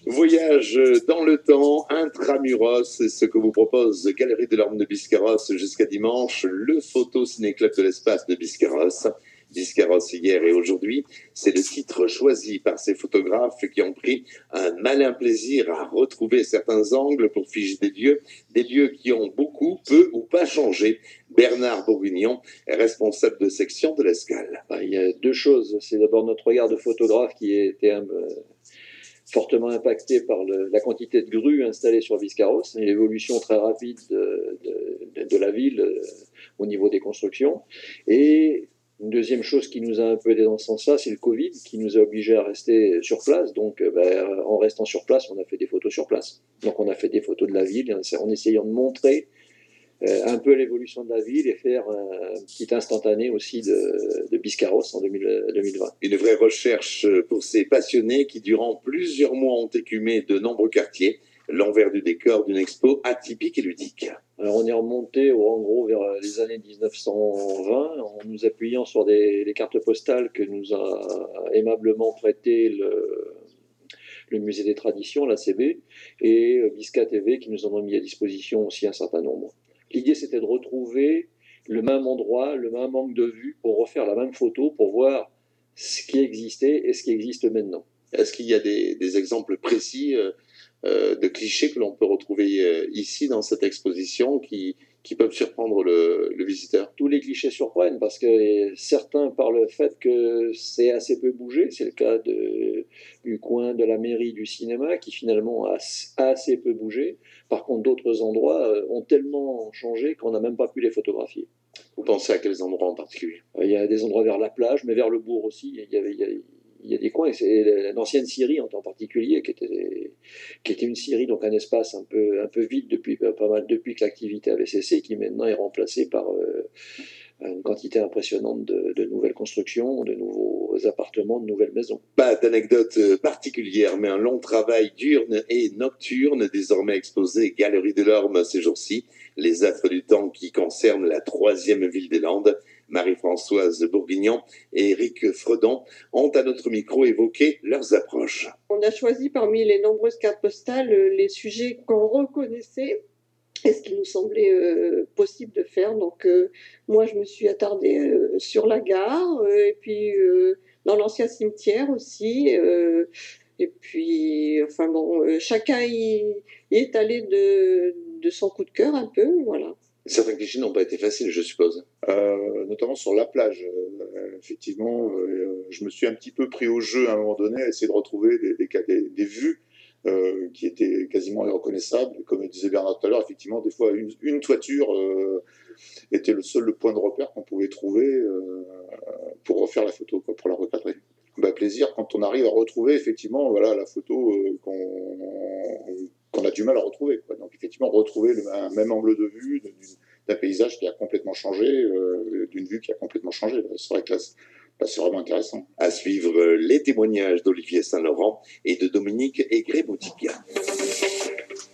Voyage dans le temps, intramuros, c'est ce que vous propose Galerie de l'Orme de Biscarrosse jusqu'à dimanche, le photo ciné-club de l'espace de Biscarrosse. Biscarrosse hier et aujourd'hui, c'est le titre choisi par ces photographes qui ont pris un malin plaisir à retrouver certains angles pour figer des lieux qui ont beaucoup, peu ou pas changé. Bernard Bourguignon est responsable de section de l'Escale. Il y a deux choses. C'est d'abord notre regard de photographe qui était fortement impacté par la quantité de grues installées sur Biscarrosse et l'évolution très rapide de la ville au niveau des constructions. Et une deuxième chose qui nous a un peu aidé dans ce sens-là, c'est le Covid qui nous a obligés à rester sur place. Donc, en restant sur place, on a fait des photos sur place. Donc, on a fait des photos de la ville en essayant de montrer un peu l'évolution de la ville et faire un petit instantané aussi de Biscarrosse en 2020. Une vraie recherche pour ces passionnés qui, durant plusieurs mois, ont écumé de nombreux quartiers, l'envers du décor d'une expo atypique et ludique. Alors on est remonté en gros vers les années 1920 en nous appuyant sur les cartes postales que nous a aimablement prêté le Musée des Traditions, l'ACB, et Bisca TV qui nous en ont mis à disposition aussi un certain nombre. L'idée, c'était de retrouver le même endroit, le même angle de vue pour refaire la même photo, pour voir ce qui existait et ce qui existe maintenant. Est-ce qu'il y a des exemples précis de clichés que l'on peut retrouver ici dans cette exposition qui peuvent surprendre le visiteur? Tous les clichés surprennent parce que certains par le fait que c'est assez peu bougé, c'est le cas du coin de la mairie du cinéma qui finalement a assez peu bougé. Par contre, d'autres endroits ont tellement changé qu'on n'a même pas pu les photographier. Vous pensez à quels endroits en particulier? Il y a des endroits vers la plage, mais vers le bourg aussi. Il y a des coins, et c'est l'ancienne scierie en particulier, qui était une scierie, donc un espace un peu vide depuis pas mal depuis que l'activité avait cessé, qui maintenant est remplacé par une quantité impressionnante de nouvelles constructions, de nouveaux appartements, de nouvelles maisons. Pas d'anecdote particulière, mais un long travail diurne et nocturne, désormais exposé Galerie de l'Orme ces jours-ci, les affres du temps qui concernent la 3e ville des Landes. Marie-Françoise Bourguignon et Éric Fredon ont à notre micro évoqué leurs approches. On a choisi parmi les nombreuses cartes postales les sujets qu'on reconnaissait et ce qui nous semblait possible de faire. Donc moi je me suis attardée sur la gare et puis dans l'ancien cimetière aussi. Et puis enfin bon, chacun y est allé de son coup de cœur un peu, voilà. Certains clichés n'ont pas été faciles, je suppose. Notamment sur la plage. Effectivement, je me suis un petit peu pris au jeu à un moment donné, à essayer de retrouver des vues qui étaient quasiment irreconnaissables. Comme disait Bernard tout à l'heure, effectivement, des fois, une toiture était le point de repère qu'on pouvait trouver pour refaire la photo, pour la recadrer. Plaisir quand on arrive à retrouver effectivement la photo qu'on a du mal à retrouver. Donc effectivement, retrouver un même angle de vue d'un paysage qui a complètement changé, d'une vue qui a complètement changé. C'est vrai que là, c'est vraiment intéressant. À suivre les témoignages d'Olivier Saint-Laurent et de Dominique Aigret-Boutique.